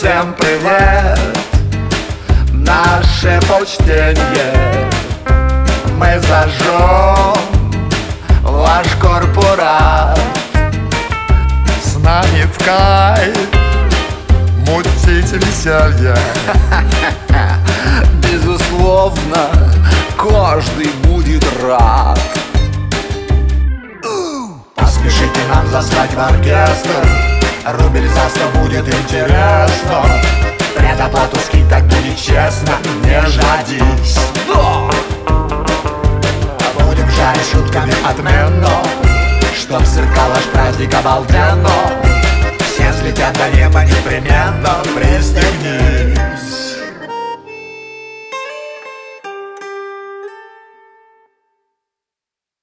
всем привет, наше почтение. Мы зажжем ваш корпорат. С нами в кайф мутить веселье. Безусловно, каждый будет рад. Поспешите нам заслать в оркестр, рубль за 100 будет интересно. Предоплату скидок будет честно, не жадись. Будем жарить шутками отменно, чтоб сверкал ваш праздник обалденно. Все взлетят до неба непременно, пристегнись.